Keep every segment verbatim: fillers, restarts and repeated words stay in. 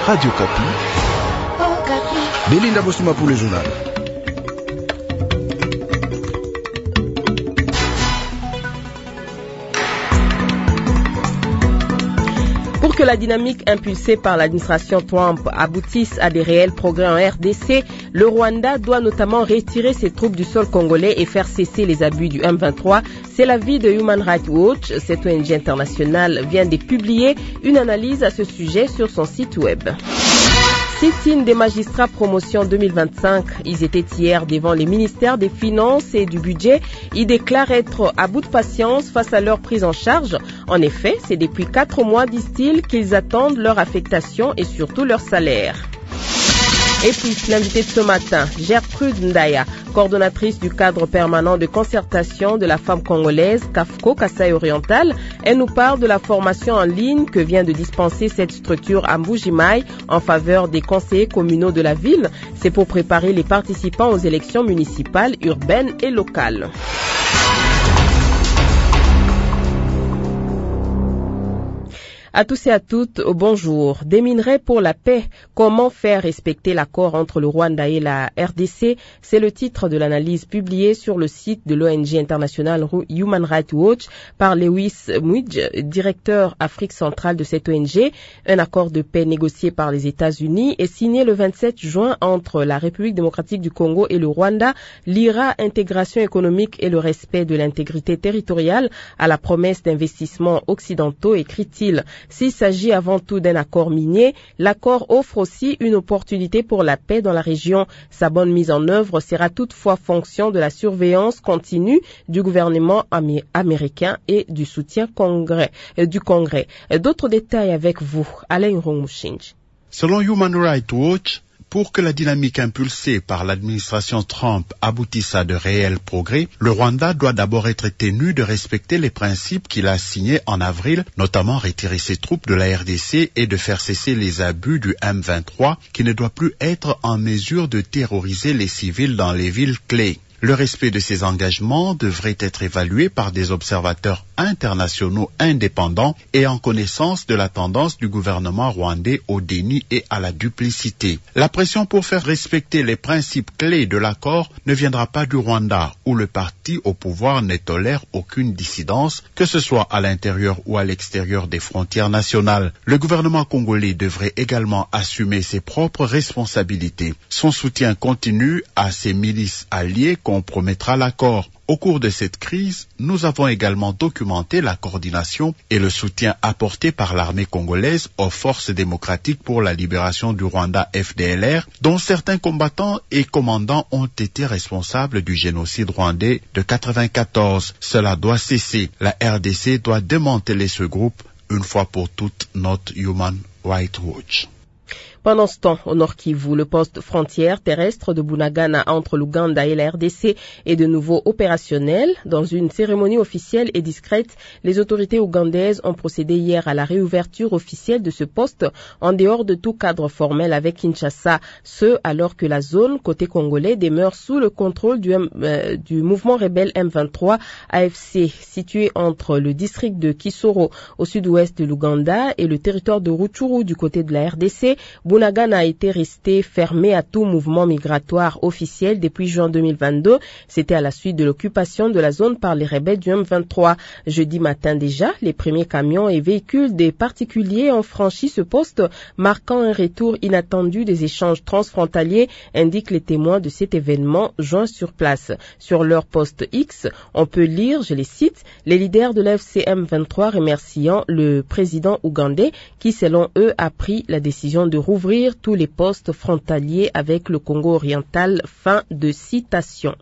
Radio Kapi. Oh, Kapi. Belinda Bosuma pour le journal. Pour que la dynamique impulsée par l'administration Trump aboutisse à des réels progrès en R D C, le Rwanda doit notamment retirer ses troupes du sol congolais et faire cesser les abus du M vingt-trois. C'est l'avis de Human Rights Watch. Cette O N G internationale vient de publier une analyse à ce sujet sur son site web. Sit-in des magistrats promotion deux mille vingt-cinq. Ils étaient hier devant les ministères des Finances et du Budget. Ils déclarent être à bout de patience face à leur prise en charge. En effet, c'est depuis quatre mois, disent-ils, qu'ils attendent leur affectation et surtout leur salaire. Et puis, l'invité de ce matin, Gertrude Ndaya, coordonnatrice du cadre permanent de concertation de la femme congolaise, CAFCO, Kasaï Oriental. Elle nous parle de la formation en ligne que vient de dispenser cette structure à Mbujimaï en faveur des conseillers communaux de la ville. C'est pour préparer les participants aux élections municipales, urbaines et locales. À tous et à toutes, bonjour. Des minerais pour la paix. Comment faire respecter l'accord entre le Rwanda et la R D C? C'est le titre de l'analyse publiée sur le site de l'O N G internationale Human Rights Watch par Lewis Mwidge, directeur Afrique centrale de cette O N G. Un accord de paix négocié par les États-Unis et signé le vingt-sept juin entre la République démocratique du Congo et le Rwanda liera intégration économique et le respect de l'intégrité territoriale à la promesse d'investissements occidentaux, écrit-il. S'il s'agit avant tout d'un accord minier, l'accord offre aussi une opportunité pour la paix dans la région. Sa bonne mise en œuvre sera toutefois fonction de la surveillance continue du gouvernement amé- américain et du soutien congrès, euh, du Congrès. D'autres détails avec vous, Alain Romushinji. Selon Human Rights Watch, pour que la dynamique impulsée par l'administration Trump aboutisse à de réels progrès, le Rwanda doit d'abord être tenu de respecter les principes qu'il a signés en avril, notamment retirer ses troupes de la R D C et de faire cesser les abus du M vingt-trois, qui ne doit plus être en mesure de terroriser les civils dans les villes clés. Le respect de ces engagements devrait être évalué par des observateurs internationaux indépendants et en connaissance de la tendance du gouvernement rwandais au déni et à la duplicité. La pression pour faire respecter les principes clés de l'accord ne viendra pas du Rwanda, où le parti au pouvoir ne tolère aucune dissidence, que ce soit à l'intérieur ou à l'extérieur des frontières nationales. Le gouvernement congolais devrait également assumer ses propres responsabilités. Son soutien continu à ses milices alliées compromettra l'accord. Au cours de cette crise, nous avons également documenté la coordination et le soutien apporté par l'armée congolaise aux forces démocratiques pour la libération du Rwanda F D L R, dont certains combattants et commandants ont été responsables du génocide rwandais de quatre-vingt-quatorze. Cela doit cesser. La R D C doit démanteler ce groupe une fois pour toutes, note Human Rights Watch. Pendant ce temps, au Nord Kivu, le poste frontière terrestre de Bunagana entre l'Ouganda et la R D C est de nouveau opérationnel. Dans une cérémonie officielle et discrète, les autorités ougandaises ont procédé hier à la réouverture officielle de ce poste en dehors de tout cadre formel avec Kinshasa, ce alors que la zone côté congolais demeure sous le contrôle du, euh, du mouvement rebelle M vingt-trois A F C, situé entre le district de Kisoro au sud-ouest de l'Ouganda et le territoire de Rutshuru du côté de la R D C. Bunagana a été resté fermé à tout mouvement migratoire officiel depuis juin deux mille vingt-deux. C'était à la suite de l'occupation de la zone par les rebelles du M vingt-trois. Jeudi matin déjà, les premiers camions et véhicules des particuliers ont franchi ce poste, marquant un retour inattendu des échanges transfrontaliers, indiquent les témoins de cet événement joints sur place. Sur leur poste X, on peut lire, je les cite, les leaders de l'F C M vingt-trois remerciant le président ougandais qui, selon eux, a pris la décision de rouvrir tous les postes frontaliers avec le Congo oriental. Fin de citation.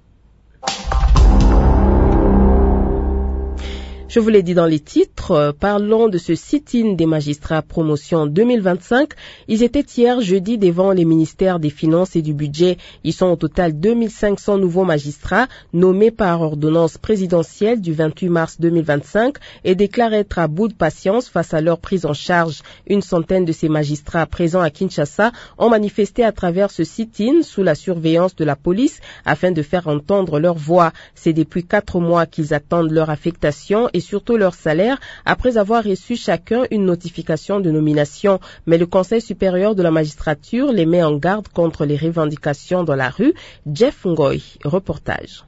Je vous l'ai dit dans les titres, parlons de ce sit-in des magistrats promotion deux mille vingt-cinq. Ils étaient hier jeudi devant les ministères des Finances et du Budget. Ils sont au total deux mille cinq cents nouveaux magistrats nommés par ordonnance présidentielle du vingt-huit mars deux mille vingt-cinq et déclarent être à bout de patience face à leur prise en charge. Une centaine de ces magistrats présents à Kinshasa ont manifesté à travers ce sit-in sous la surveillance de la police afin de faire entendre leur voix. C'est depuis quatre mois qu'ils attendent leur affectation et surtout leur salaire après avoir reçu chacun une notification de nomination. Mais le Conseil supérieur de la magistrature les met en garde contre les revendications dans la rue. Jeff Ngoy, reportage.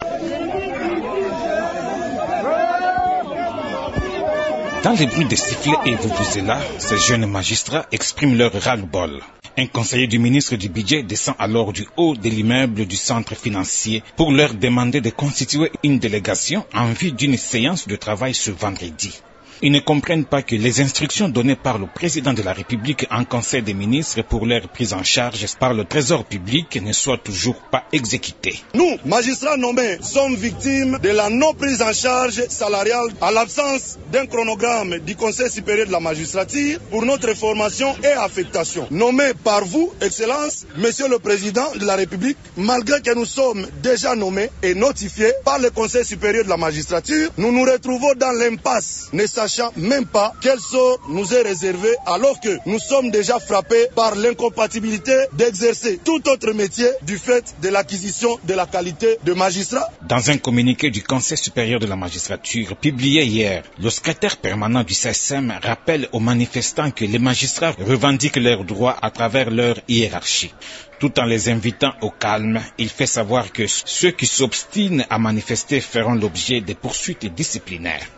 Dans les bruits des sifflets et vuvuzelas, ces jeunes magistrats expriment leur ras-le-bol. Un conseiller du ministre du Budget descend alors du haut de l'immeuble du centre financier pour leur demander de constituer une délégation en vue d'une séance de travail ce vendredi. Ils ne comprennent pas que les instructions données par le président de la République en Conseil des ministres pour leur prise en charge par le Trésor public ne soient toujours pas exécutées. Nous, magistrats nommés, sommes victimes de la non prise en charge salariale à l'absence d'un chronogramme du Conseil supérieur de la magistrature pour notre formation et affectation. Nommés par vous, Excellence, Monsieur le Président de la République, malgré que nous sommes déjà nommés et notifiés par le Conseil supérieur de la magistrature, nous nous retrouvons dans l'impasse, ne sachant même pas quel sort nous est réservé alors que nous sommes déjà frappés par l'incompatibilité d'exercer tout autre métier du fait de l'acquisition de la qualité de magistrat. Dans un communiqué du Conseil supérieur de la magistrature publié hier, le secrétaire permanent du C S M rappelle aux manifestants que les magistrats revendiquent leurs droits à travers leur hiérarchie. Tout en les invitant au calme, il fait savoir que ceux qui s'obstinent à manifester feront l'objet de poursuites disciplinaires.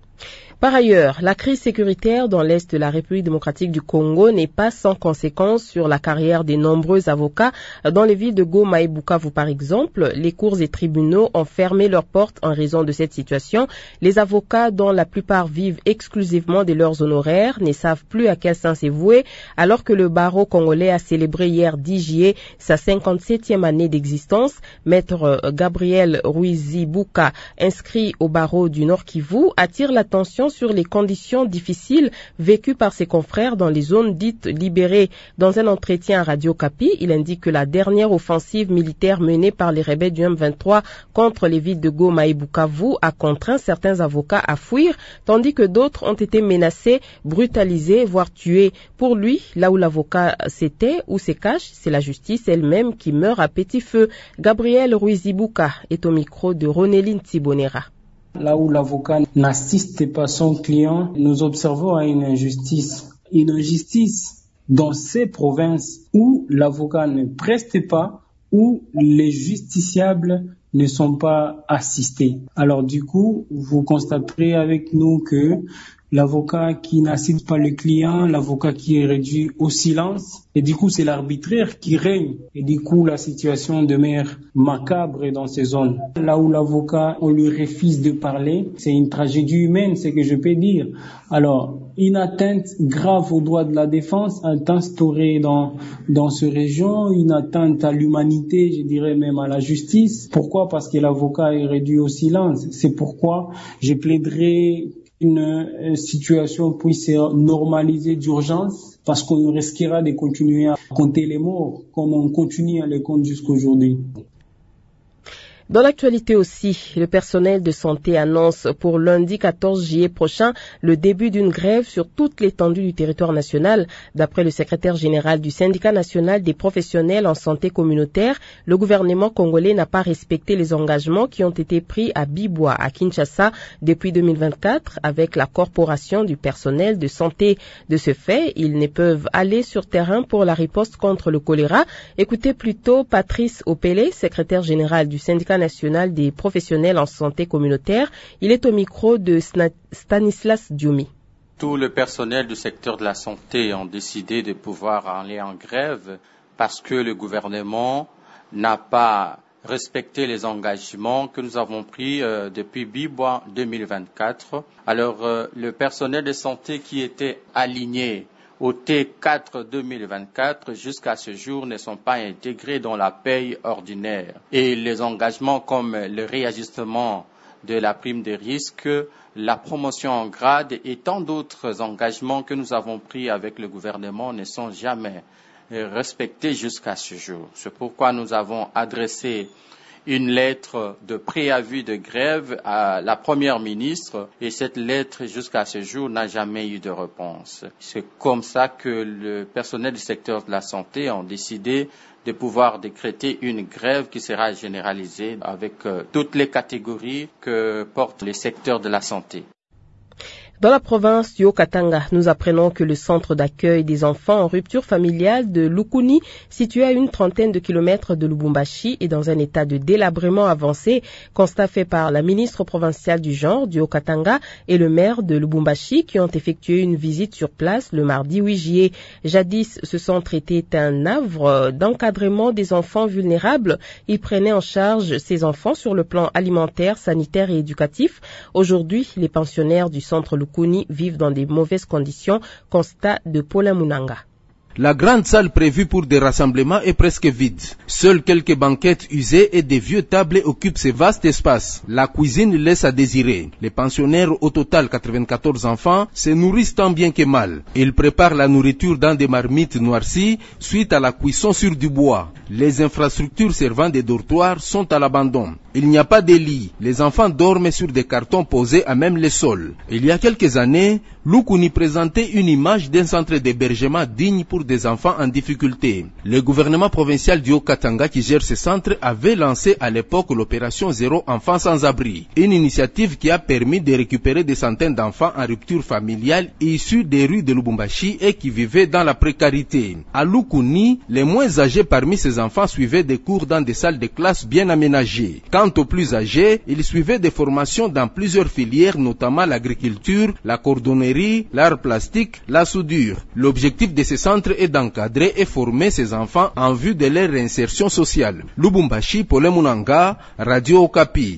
Par ailleurs, la crise sécuritaire dans l'Est de la République démocratique du Congo n'est pas sans conséquences sur la carrière des nombreux avocats. Dans les villes de Goma et Bukavu, par exemple, les cours et tribunaux ont fermé leurs portes en raison de cette situation. Les avocats, dont la plupart vivent exclusivement de leurs honoraires, ne savent plus à quel sens se vouer, alors que le barreau congolais a célébré hier dix juillet sa cinquante-septième année d'existence. Maître Gabriel Ruizibuka, inscrit au barreau du Nord Kivu, attire l'attention sur les conditions difficiles vécues par ses confrères dans les zones dites libérées. Dans un entretien à Radio Kapi, il indique que la dernière offensive militaire menée par les rebelles du M vingt-trois contre les villes de Goma et Bukavu a contraint certains avocats à fuir, tandis que d'autres ont été menacés, brutalisés, voire tués. Pour lui, là où l'avocat s'était ou se cache, c'est la justice elle-même qui meurt à petit feu. Gabriel Ruizibuka est au micro de Ronéline Tibonera. Là où l'avocat n'assiste pas son client, nous observons une injustice. Une injustice dans ces provinces où l'avocat ne preste pas, où les justiciables ne sont pas assistés. Alors du coup, vous constaterez avec nous que l'avocat qui n'assiste pas le client, l'avocat qui est réduit au silence, et du coup c'est l'arbitraire qui règne, et du coup la situation demeure macabre dans ces zones. Là où l'avocat, on lui refuse de parler, c'est une tragédie humaine, c'est que je peux dire. Alors, une atteinte grave aux droits de la défense est instaurée dans, dans ces régions, une atteinte à l'humanité, je dirais même à la justice. Pourquoi? Parce que l'avocat est réduit au silence. C'est pourquoi je plaiderai une situation puisse se normaliser d'urgence, parce qu'on risquera de continuer à compter les morts comme on continue à les compter jusqu'aujourd'hui. Dans l'actualité aussi, le personnel de santé annonce pour lundi quatorze juillet prochain le début d'une grève sur toute l'étendue du territoire national. D'après le secrétaire général du syndicat national des professionnels en santé communautaire, le gouvernement congolais n'a pas respecté les engagements qui ont été pris à Bibois, à Kinshasa, depuis deux mille vingt-quatre avec la corporation du personnel de santé. De ce fait, ils ne peuvent aller sur terrain pour la riposte contre le choléra. Écoutez plutôt Patrice Opélé, secrétaire général du syndicat national des professionnels en santé communautaire. Il est au micro de Stanislas Dioumi. Tout le personnel du secteur de la santé ont décidé de pouvoir aller en grève parce que le gouvernement n'a pas respecté les engagements que nous avons pris euh, depuis Bibois deux mille vingt-quatre. Alors, euh, le personnel de santé qui était aligné au T quatre deux mille vingt-quatre, jusqu'à ce jour, ne sont pas intégrés dans la paye ordinaire. Et les engagements comme le réajustement de la prime de risque, la promotion en grade et tant d'autres engagements que nous avons pris avec le gouvernement ne sont jamais respectés jusqu'à ce jour. C'est pourquoi nous avons adressé une lettre de préavis de grève à la première ministre et cette lettre jusqu'à ce jour n'a jamais eu de réponse. C'est comme ça que le personnel du secteur de la santé ont décidé de pouvoir décréter une grève qui sera généralisée avec euh, toutes les catégories que portent les secteurs de la santé. Dans la province du Haut-Katanga, nous apprenons que le centre d'accueil des enfants en rupture familiale de Lukuni, situé à une trentaine de kilomètres de Lubumbashi, est dans un état de délabrement avancé, constat fait par la ministre provinciale du genre du Haut-Katanga et le maire de Lubumbashi qui ont effectué une visite sur place le mardi huit juillet. Jadis, ce centre était un havre d'encadrement des enfants vulnérables. Il prenait en charge ces enfants sur le plan alimentaire, sanitaire et éducatif. Aujourd'hui, les pensionnaires du centre Lukuni vivent dans des mauvaises conditions, constat de Paulin Munanga. La grande salle prévue pour des rassemblements est presque vide. Seules quelques banquettes usées et des vieux tables occupent ce vaste espace. La cuisine laisse à désirer. Les pensionnaires, au total quatre-vingt-quatorze enfants, se nourrissent tant bien que mal. Ils préparent la nourriture dans des marmites noircies suite à la cuisson sur du bois. Les infrastructures servant des dortoirs sont à l'abandon. Il n'y a pas de lit. Les enfants dorment sur des cartons posés à même le sol. Il y a quelques années, Lukuni présentait une image d'un centre d'hébergement digne pour des enfants en difficulté. Le gouvernement provincial du Haut-Katanga qui gère ce centre avait lancé à l'époque l'opération Zéro Enfant sans abri, une initiative qui a permis de récupérer des centaines d'enfants en rupture familiale issus des rues de Lubumbashi et qui vivaient dans la précarité. À Lukuni, les moins âgés parmi ces enfants suivaient des cours dans des salles de classe bien aménagées. Quant aux plus âgés, ils suivaient des formations dans plusieurs filières, notamment l'agriculture, la cordonnerie, l'art plastique, la soudure. L'objectif de ces centres est d'encadrer et former ces enfants en vue de leur réinsertion sociale. Lubumbashi, Paulin Munanga, Radio Okapi.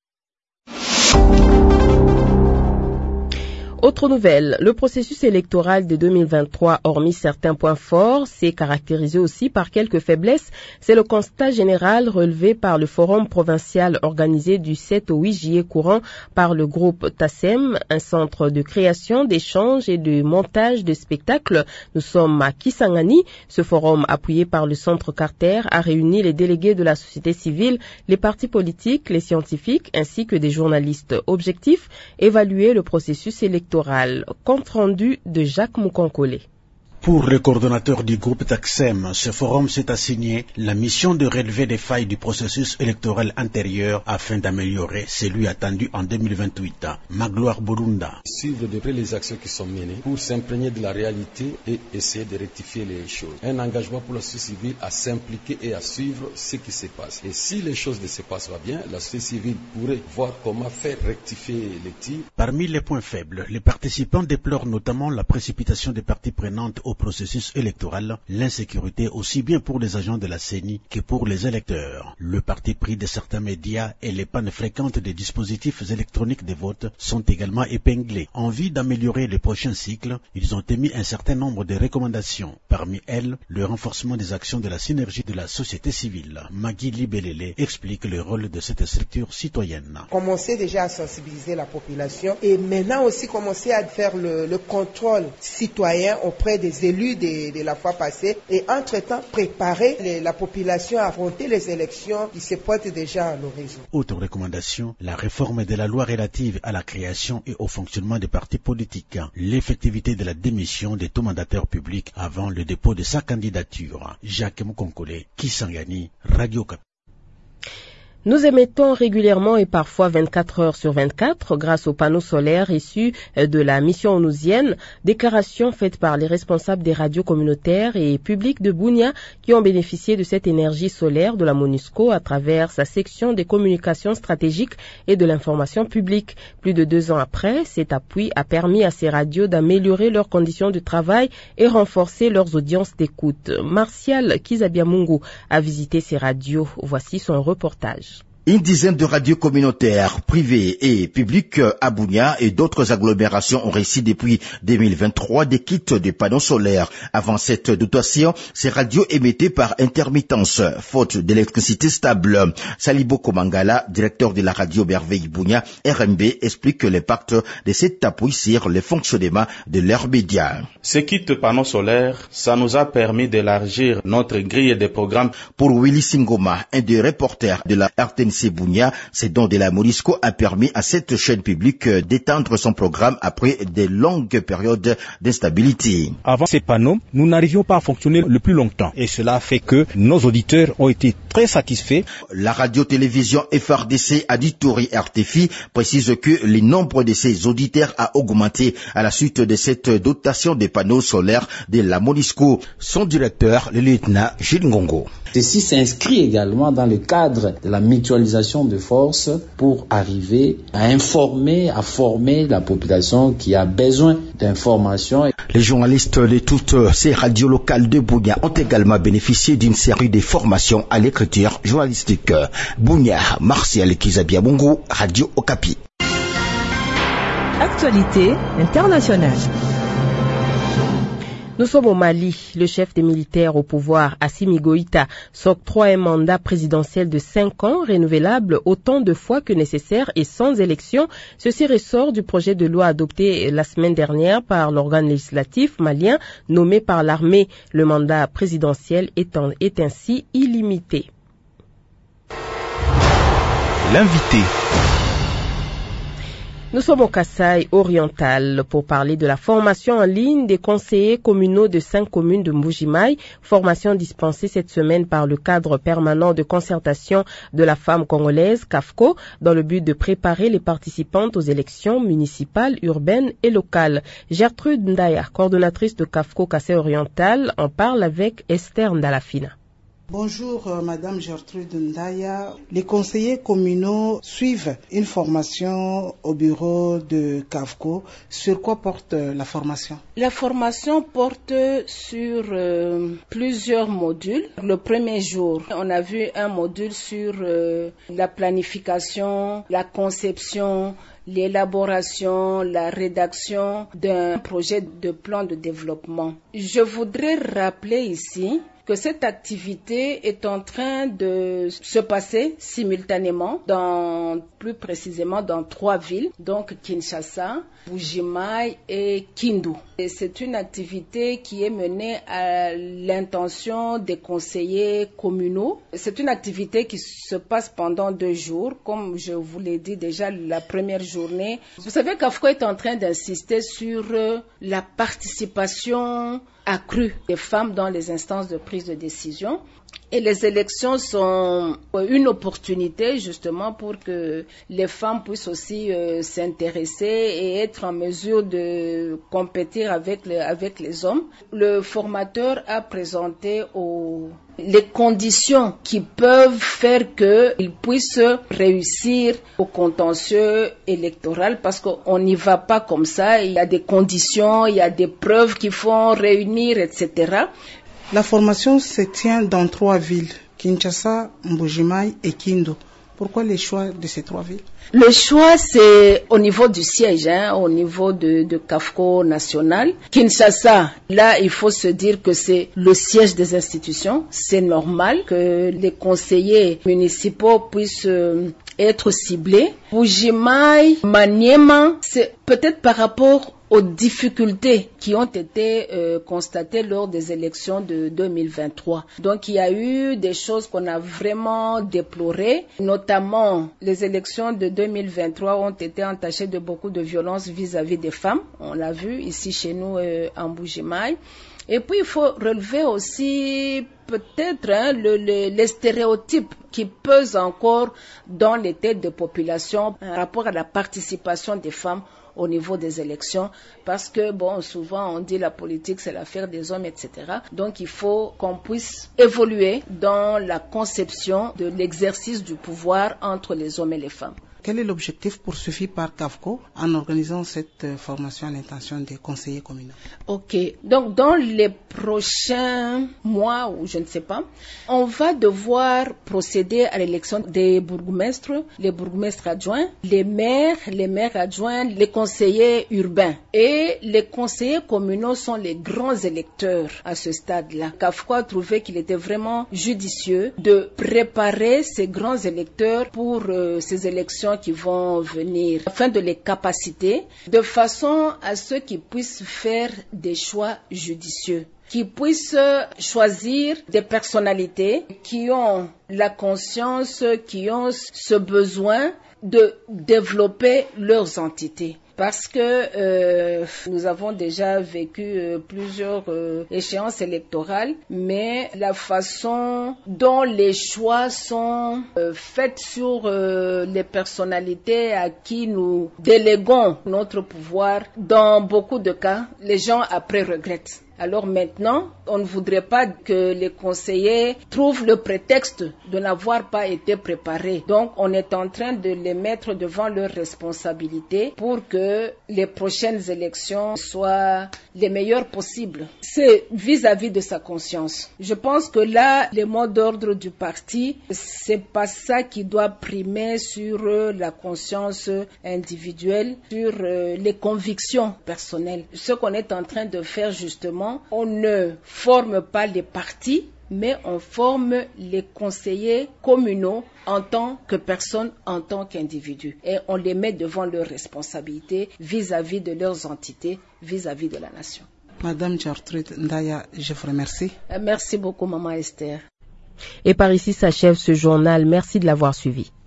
Autre nouvelle, le processus électoral de deux mille vingt-trois, hormis certains points forts, s'est caractérisé aussi par quelques faiblesses. C'est le constat général relevé par le forum provincial organisé du sept au huit juillet courant par le groupe Tassem, un centre de création, d'échange et de montage de spectacles. Nous sommes à Kisangani. Ce forum, appuyé par le centre Carter, a réuni les délégués de la société civile, les partis politiques, les scientifiques ainsi que des journalistes objectifs, évaluer le processus électoral. Compte rendu de Jacques Moukonkole. Pour le coordonnateur du groupe Taxem, ce forum s'est assigné la mission de relever les failles du processus électoral antérieur afin d'améliorer celui attendu en deux mille vingt-huit. Magloire Burunda. Suivre de près les actions qui sont menées pour s'imprégner de la réalité et essayer de rectifier les choses. Un engagement pour la société civile à s'impliquer et à suivre ce qui se passe. Et si les choses ne se passent pas bien, la société civile pourrait voir comment faire rectifier les tirs. Parmi les points faibles, les participants déplorent notamment la précipitation des parties prenantes au processus électoral, l'insécurité aussi bien pour les agents de la C E N I que pour les électeurs. Le parti pris de certains médias et les pannes fréquentes des dispositifs électroniques de vote sont également épinglés. En vue d'améliorer les prochains cycles, ils ont émis un certain nombre de recommandations. Parmi elles, le renforcement des actions de la synergie de la société civile. Magui Libelele explique le rôle de cette structure citoyenne. Commencer déjà à sensibiliser la population et maintenant aussi commencer à faire le, le contrôle citoyen auprès des élus de, de la fois passée et entre-temps préparer les, la population à affronter les élections qui se pointent déjà à l'horizon. Autre recommandation, la réforme de la loi relative à la création et au fonctionnement des partis politiques, l'effectivité de la démission des tout mandataires publics avant le dépôt de sa candidature. Jacques Moukonkole, Kisangani, Radio Okapi. Nous émettons régulièrement et parfois vingt-quatre heures sur vingt-quatre grâce aux panneaux solaires issus de la mission onusienne, déclaration faite par les responsables des radios communautaires et publiques de Bunia qui ont bénéficié de cette énergie solaire de la MONUSCO à travers sa section des communications stratégiques et de l'information publique. Plus de deux ans après, cet appui a permis à ces radios d'améliorer leurs conditions de travail et renforcer leurs audiences d'écoute. Martial Kizabiamungu a visité ces radios. Voici son reportage. Une dizaine de radios communautaires, privées et publiques à Bunia et d'autres agglomérations ont reçu depuis deux mille vingt-trois des kits de panneaux solaires. Avant cette dotation, ces radios émettaient par intermittence, faute d'électricité stable. Salibo Komangala, directeur de la radio Merveille Bunia, R M B, explique l'impact de cet appui sur le fonctionnement de leurs médias. Ces kits de panneaux solaires, ça nous a permis d'élargir notre grille de programmes. Pour Willy Singoma, un des reporters de la R T N C Bunia, ce don de la Monisco a permis à cette chaîne publique d'étendre son programme après de longues périodes d'instabilité. Avant ces panneaux, nous n'arrivions pas à fonctionner le plus longtemps et cela fait que nos auditeurs ont été très satisfaits. La radio-télévision F R D C Aditori R T F I précise que le nombre de ses auditeurs a augmenté à la suite de cette dotation des panneaux solaires de la Monisco. Son directeur, le lieutenant Gilles Ngongo. Ceci s'inscrit également dans le cadre de la mutualisation de forces pour arriver à informer, à former la population qui a besoin d'informations. Les journalistes de toutes ces radios locales de Bunia ont également bénéficié d'une série de formations à l'écriture journalistique. Bunia, Martial Kizabiabongo, Radio Okapi. Actualité internationale. Nous sommes au Mali. Le chef des militaires au pouvoir, Assimi Goïta, s'octroie un mandat présidentiel de cinq ans, renouvelable autant de fois que nécessaire et sans élection. Ceci ressort du projet de loi adopté la semaine dernière par l'organe législatif malien nommé par l'armée. Le mandat présidentiel est, en, est ainsi illimité. L'invité. Nous sommes au Kasaï oriental pour parler de la formation en ligne des conseillers communaux de cinq communes de Mbujimaï, formation dispensée cette semaine par le cadre permanent de concertation de la femme congolaise, CAFCO, dans le but de préparer les participantes aux élections municipales, urbaines et locales. Gertrude Ndaya, coordonnatrice de CAFCO Kasaï oriental, en parle avec Esther Ndalafina. Bonjour euh, Madame Gertrude Ndaya. Les conseillers communaux suivent une formation au bureau de CAFCO. Sur quoi porte euh, la formation? La formation porte sur euh, plusieurs modules. Le premier jour, on a vu un module sur euh, la planification, la conception, l'élaboration, la rédaction d'un projet de plan de développement. Je voudrais rappeler ici que cette activité est en train de se passer simultanément dans, plus précisément dans trois villes, donc Kinshasa, Mbujimaï et Kindu. Et c'est une activité qui est menée à l'intention des conseillers communaux. C'est une activité qui se passe pendant deux jours, comme je vous l'ai dit déjà la première journée. Vous savez qu'AFCO est en train d'insister sur la participation accrue des femmes dans les instances de prise de décision. Et les élections sont une opportunité justement pour que les femmes puissent aussi euh, s'intéresser et être en mesure de compétir avec les, avec les hommes. Le formateur a présenté aux, les conditions qui peuvent faire qu'ils puissent réussir au contentieux électoral parce qu'on n'y va pas comme ça. Il y a des conditions, il y a des preuves qu'il faut réunir, et cetera. La formation se tient dans trois villes, Kinshasa, Mbujimaï et Kindu. Pourquoi le choix de ces trois villes? Le choix, c'est au niveau du siège, hein, au niveau de, de CAFCO national. Kinshasa, là, il faut se dire que c'est le siège des institutions. C'est normal que les conseillers municipaux puissent euh, être ciblés. Mbujimaï, Maniema, c'est peut-être par rapport aux difficultés qui ont été euh, constatées lors des élections de deux mille vingt-trois. Donc il y a eu des choses qu'on a vraiment déplorées, notamment les élections de deux mille vingt-trois ont été entachées de beaucoup de violence vis-à-vis des femmes. On l'a vu ici chez nous euh, en Mbujimaï. Et puis il faut relever aussi peut-être hein, le, le, les stéréotypes qui pesent encore dans les têtes de population par rapport à la participation des femmes au niveau des élections, parce que bon, souvent on dit la politique c'est l'affaire des hommes, et cetera. Donc il faut qu'on puisse évoluer dans la conception de l'exercice du pouvoir entre les hommes et les femmes. Quel est l'objectif poursuivi par CAFCO en organisant cette formation à l'intention des conseillers communaux? Ok, donc dans les prochains mois, ou je ne sais pas, on va devoir procéder à l'élection des bourgmestres, les bourgmestres adjoints, les maires, les maires adjoints, les conseillers urbains. Et les conseillers communaux sont les grands électeurs à ce stade-là. CAFCO a trouvé qu'il était vraiment judicieux de préparer ces grands électeurs pour euh, ces élections qui vont venir, afin de les capaciter, de façon à ce qu'ils puissent faire des choix judicieux, qui puissent choisir des personnalités qui ont la conscience, qui ont ce besoin de développer leurs entités. Parce que euh, nous avons déjà vécu euh, plusieurs euh, échéances électorales, mais la façon dont les choix sont euh, faits sur euh, les personnalités à qui nous déléguons notre pouvoir, dans beaucoup de cas, les gens après regrettent. Alors maintenant, on ne voudrait pas que les conseillers trouvent le prétexte de n'avoir pas été préparés. Donc, on est en train de les mettre devant leurs responsabilités pour que les prochaines élections soient les meilleures possibles. C'est vis-à-vis de sa conscience. Je pense que là, les mots d'ordre du parti, c'est pas ça qui doit primer sur la conscience individuelle, sur les convictions personnelles. Ce qu'on est en train de faire justement, on ne forme pas les partis, mais on forme les conseillers communaux en tant que personnes, en tant qu'individus. Et on les met devant leurs responsabilités vis-à-vis de leurs entités, vis-à-vis de la nation. Madame Gertrude Ndaya, je vous remercie. Merci beaucoup, Maman Esther. Et par ici s'achève ce journal. Merci de l'avoir suivi.